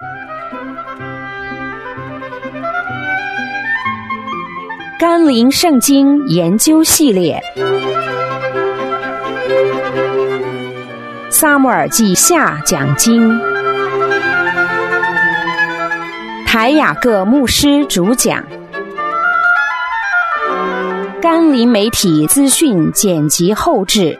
甘霖圣经研究系列，撒母耳记下讲经，台雅各牧师主讲，甘霖媒体资讯剪辑后制。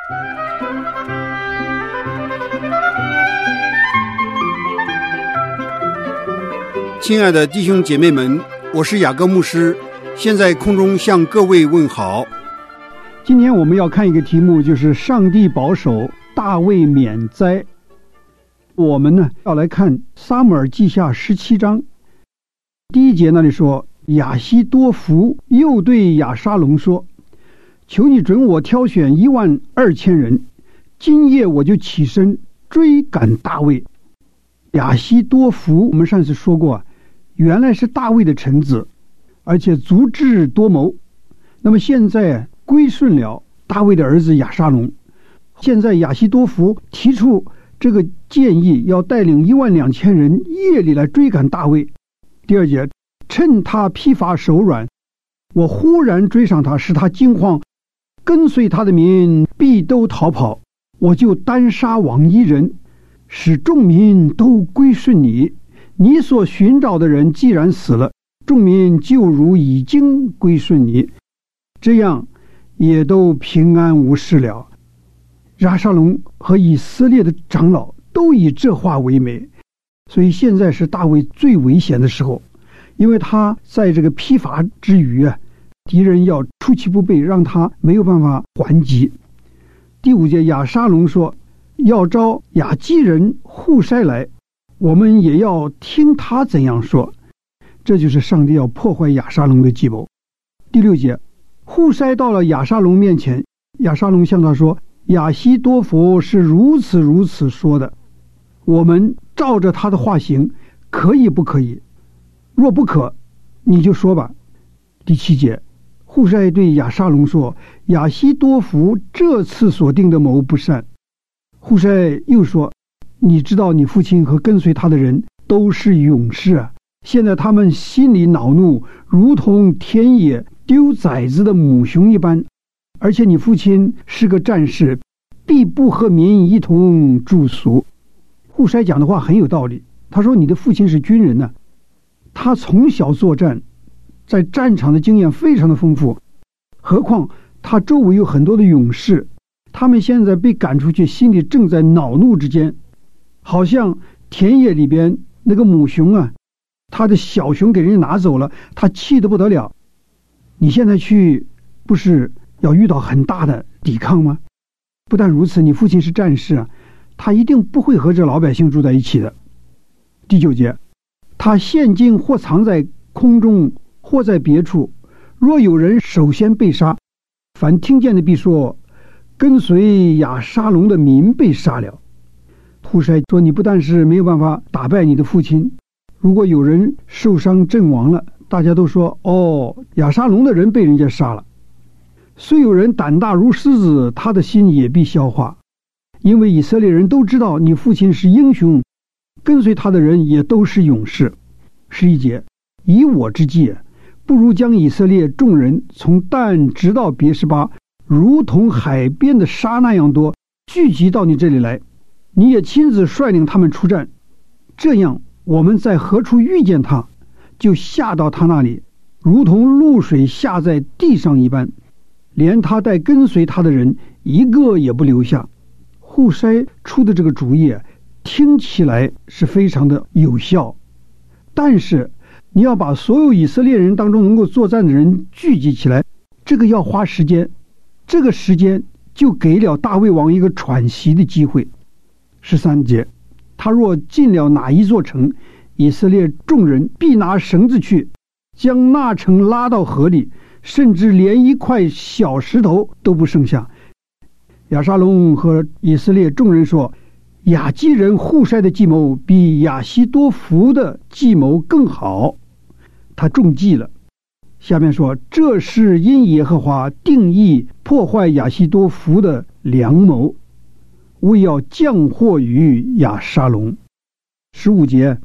亲爱的弟兄姐妹们，我是雅各牧师，现在空中向各位问好。 今天我们要看一个题目，就是上帝保守，大卫免灾。我们呢要来看撒母耳记下17章第1节，那里说，亚希多弗又对亚沙龙说，求你准我挑选12000人，今夜我就起身追赶大卫。亚希多弗我们上次说过，原来是大卫的臣子，而且足智多谋。那么现在归顺了大卫的儿子亚沙龙。现在亚希多弗提出这个建议，要带领12000人夜里来追赶大卫。第2节，趁他疲乏手软，我忽然追上他，使他惊慌，跟随他的民必都逃跑，我就单杀王一人，使众民都归顺你。你所寻找的人既然死了，众民就如已经归顺你，这样也都平安无事了。亚沙龙和以色列的长老都以这话为美，所以现在是大卫最危险的时候，因为他在这个疲乏之余敌人要出其不备，让他没有办法还击。第5节，亚沙龙说，要招亚基人户筛来，我们也要听他怎样说。这就是上帝要破坏亚沙龙的计谋。第6节，户筛到了亚沙龙面前，亚沙龙向他说，亚希多弗是如此如此说的，我们照着他的话行，可以不可以？若不可，你就说吧。第7节，户筛对亚沙龙说，亚希多弗这次所定的谋不善。户筛又说，你知道你父亲和跟随他的人都是勇士啊，现在他们心里恼怒，如同田野丢崽子的母熊一般，而且你父亲是个战士，必不和民一同住宿。户筛讲的话很有道理，他说你的父亲是军人呢，他从小作战，在战场的经验非常的丰富，何况他周围有很多的勇士，他们现在被赶出去，心里正在恼怒之间，好像田野里边那个母熊他的小熊给人家拿走了，他气得不得了。你现在去不是要遇到很大的抵抗吗？不但如此，你父亲是战士他一定不会和这老百姓住在一起的。第9节，他现今或藏在空中，或在别处，若有人首先被杀，凡听见的必说，跟随亚沙龙的民被杀了。户筛说，你不但是没有办法打败你的父亲，如果有人受伤阵亡了，大家都说，亚沙龙的人被人家杀了。虽有人胆大如狮子，他的心也必消化，因为以色列人都知道你父亲是英雄，跟随他的人也都是勇士。11节，以我之计，不如将以色列众人从但直到别是巴，如同海边的沙那样多，聚集到你这里来，你也亲自率领他们出战，这样我们在何处遇见他，就下到他那里，如同露水下在地上一般，连他带跟随他的人一个也不留下。户筛出的这个主意听起来是非常的有效，但是你要把所有以色列人当中能够作战的人聚集起来，这个要花时间，这个时间就给了大卫王一个喘息的机会。13节，他若进了哪一座城，以色列众人必拿绳子去，将那城拉到河里，甚至连一块小石头都不剩下。亚沙龙和以色列众人说，亚基人户筛的计谋比亚希多弗的计谋更好，他中计了。下面说，这是因耶和华定义破坏亚希多弗的良谋，为要降祸于亚沙龙。15节，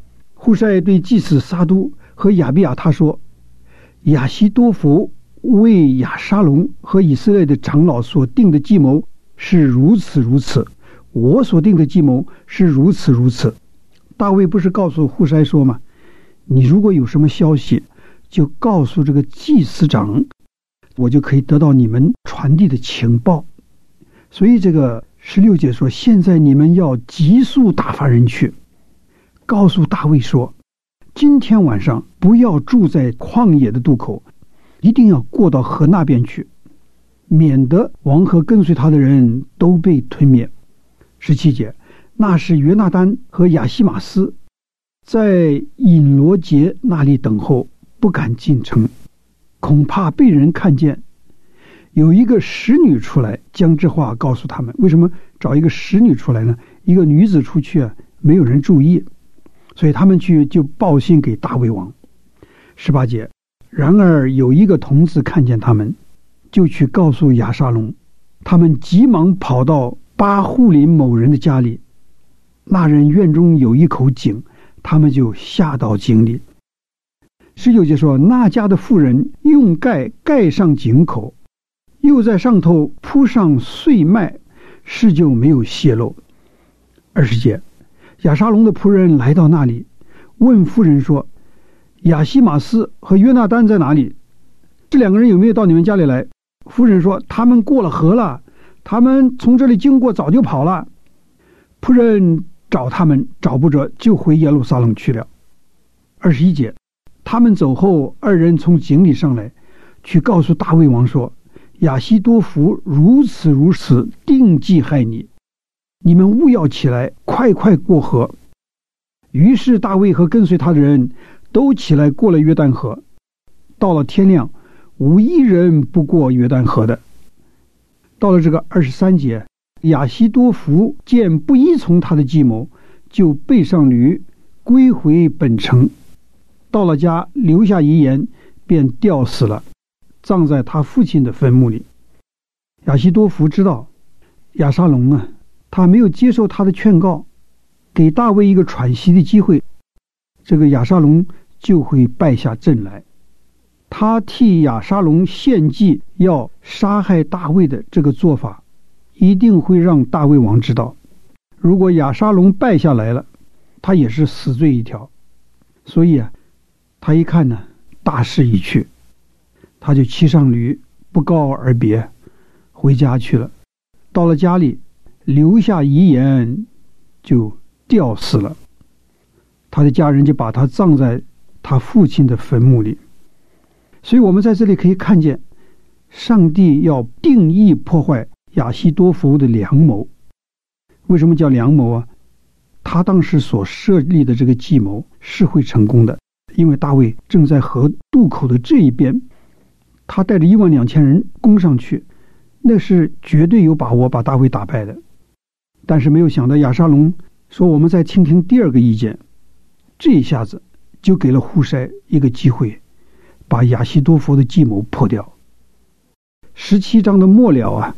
户筛对祭司撒督和亚比亚他说，亚希多弗为亚沙龙和以色列的长老所定的计谋是如此如此，我所定的计谋是如此如此。大卫不是告诉户筛说吗？你如果有什么消息，就告诉这个祭司长，我就可以得到你们传递的情报。所以这个16节说，现在你们要急速打发人去，告诉大卫说，今天晚上不要住在旷野的渡口，一定要过到河那边去，免得王和跟随他的人都被吞灭。17节，那时约拿单和亚西玛斯在隐罗节那里等候，不敢进城，恐怕被人看见。有一个使女出来，将这话告诉他们。为什么找一个使女出来呢？一个女子出去没有人注意，所以他们去就报信给大卫王。18节，然而有一个童子看见他们，就去告诉亚沙龙，他们急忙跑到巴户林某人的家里，那人院中有一口井，他们就下到井里。19节说，那家的妇人用盖盖上井口，又在上头铺上碎麦，事就没有泄露。20节，亚沙龙的仆人来到那里，问妇人说，亚西玛斯和约拿单在哪里？这两个人有没有到你们家里来？妇人说，他们过了河了，他们从这里经过，早就跑了。仆人找他们，找不着，就回耶路撒冷去了。21节，他们走后，二人从井里上来，去告诉大卫王说，亚希多弗如此如此定计害你，你们务要起来，快快过河。于是大卫和跟随他的人都起来过了约旦河，到了天亮，无一人不过约旦河的。到了这个23节，亚希多弗见不依从他的计谋，就背上驴归回本城，到了家留下遗言，便吊死了，葬在他父亲的坟墓里。亚希多弗知道亚沙龙他没有接受他的劝告，给大卫一个喘息的机会，这个亚沙龙就会败下阵来。他替亚沙龙献计要杀害大卫的这个做法，一定会让大卫王知道。如果亚沙龙败下来了，他也是死罪一条。所以他一看大势已去，他就骑上驴，不告而别，回家去了。到了家里，留下遗言，就吊死了。他的家人就把他葬在他父亲的坟墓里。所以我们在这里可以看见，上帝要定义破坏亚希多弗的良谋。为什么叫良谋他当时所设立的这个计谋是会成功的，因为大卫正在河渡口的这一边，他带着12000人攻上去，那是绝对有把握把大卫打败的。但是没有想到亚沙龙说，我们再听听第二个意见，这一下子就给了户筛一个机会，把亚希多弗的计谋破掉。17章的末了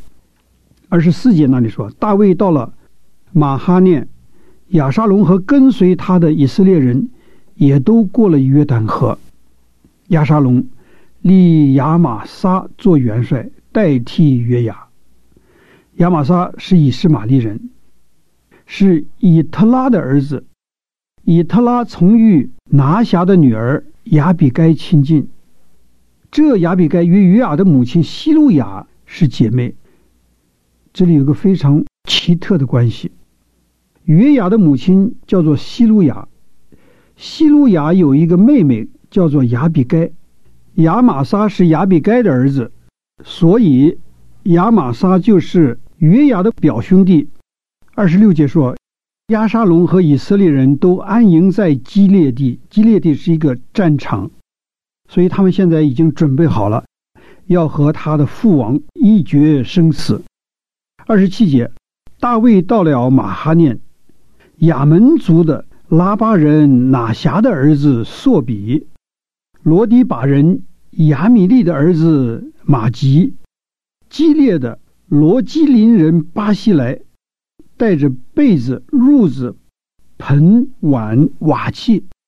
24节那里说，大卫到了马哈念，亚沙龙和跟随他的以色列人也都过了约旦河。亚沙龙立亚玛撒做元帅，代替约雅。亚玛撒是以实玛利人，是以特拉的儿子。以特拉从与拿辖的女儿亚比该亲近，这亚比该与约雅的母亲西路雅是姐妹。这里有个非常奇特的关系，约雅的母亲叫做西路雅，西路雅有一个妹妹叫做亚比该，亚玛撒是亚比该的儿子，所以亚玛撒就是约雅的表兄弟。26节说，押沙龙和以色列人都安营在基列地，基列地是一个战场，所以他们现在已经准备好了，要和他的父王一决生死。27节，大卫到了马哈念，亚门族的拉巴人拿辖的儿子朔比，罗迪把人亚米利的儿子马吉，基列的罗基林人巴西来，带着被子、褥子、盆碗、瓦器，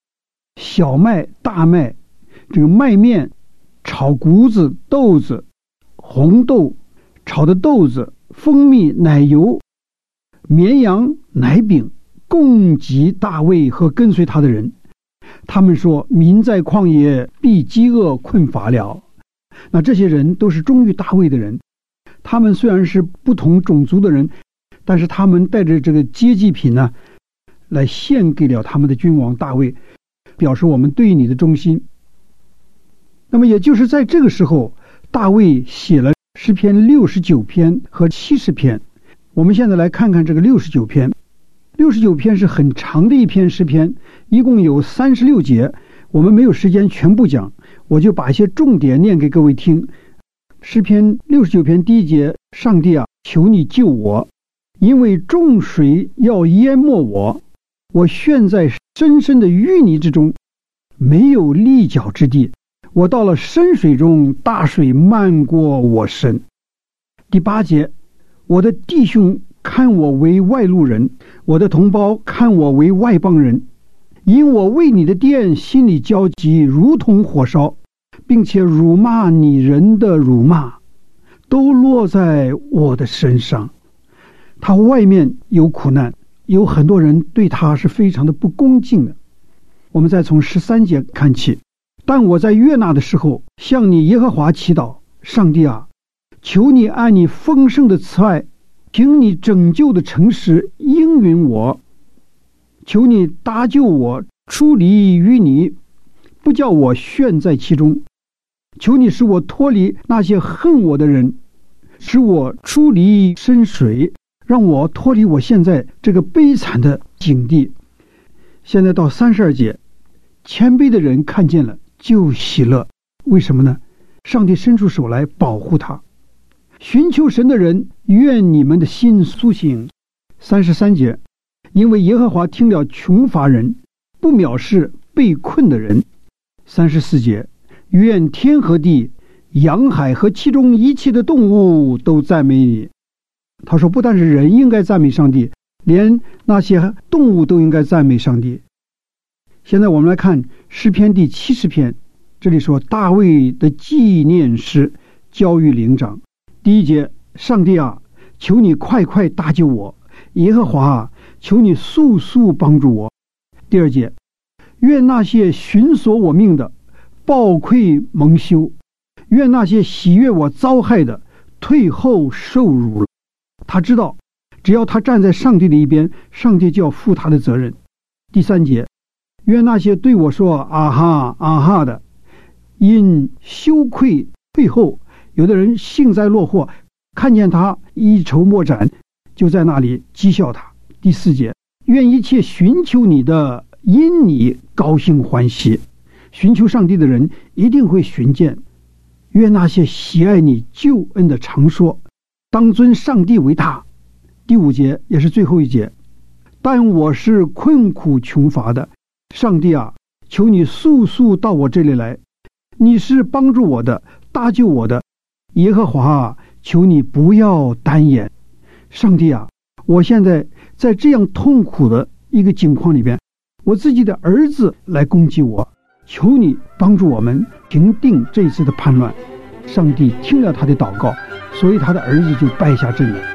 小麦、大麦，这个麦面、炒谷子、豆子、红豆、炒的豆子、蜂蜜、奶油、绵羊、奶饼，供给大卫和跟随他的人。他们说，民在旷野必饥饿困乏了。那这些人都是忠于大卫的人，他们虽然是不同种族的人，但是他们带着这个接济品呢，来献给了他们的君王大卫，表示我们对你的忠心。那么也就是在这个时候，大卫写了诗篇69篇和70篇。我们现在来看看这个69篇。69篇是很长的一篇诗篇，一共有36节，我们没有时间全部讲，我就把一些重点念给各位听。诗篇69篇第1节，上帝啊，求你救我，因为众水要淹没我，我陷在深深的淤泥之中，没有立脚之地，我到了深水中，大水漫过我身。第8节，我的弟兄看我为外路人，我的同胞看我为外邦人，因我为你的殿心里焦急，如同火烧，并且辱骂你人的辱骂都落在我的身上。他外面有苦难，有很多人对他是非常的不恭敬的。我们再从13节看起，但我在悦纳的时候向你耶和华祈祷，上帝啊，求你按你丰盛的慈爱，凭你拯救的诚实应允我，求你搭救我出离淤泥，不叫我陷在其中，求你使我脱离那些恨我的人，使我出离深水，让我脱离我现在这个悲惨的境地。现在到32节，谦卑的人看见了就喜乐。为什么呢？上帝伸出手来保护他。寻求神的人，愿你们的心苏醒。33节，因为耶和华听了穷乏人，不藐视被困的人。34节，愿天和地、洋海和其中一切的动物都赞美你。他说，不但是人应该赞美上帝，连那些动物都应该赞美上帝。现在我们来看诗篇第70篇，这里说大卫的纪念诗，教育灵长。第1节，上帝啊，求你快快搭救我，耶和华啊，求你速速帮助我。第2节，愿那些寻索我命的暴愧蒙羞，愿那些喜悦我遭害的退后受辱了。他知道只要他站在上帝的一边，上帝就要负他的责任。第3节，愿那些对我说啊哈啊哈的，因羞愧退后。有的人幸灾乐祸，看见他一筹莫展，就在那里讥笑他。第4节，愿一切寻求你的因你高兴欢喜。寻求上帝的人一定会寻见。愿那些喜爱你救恩的常说，当尊上帝为大。第5节也是最后一节，但我是困苦穷乏的，上帝啊，求你速速到我这里来，你是帮助我的，搭救我的，耶和华啊，求你不要单眼。上帝啊，我现在在这样痛苦的一个境况里边，我自己的儿子来攻击我，求你帮助我们平定这一次的叛乱。上帝听了他的祷告，所以他的儿子就败下阵来。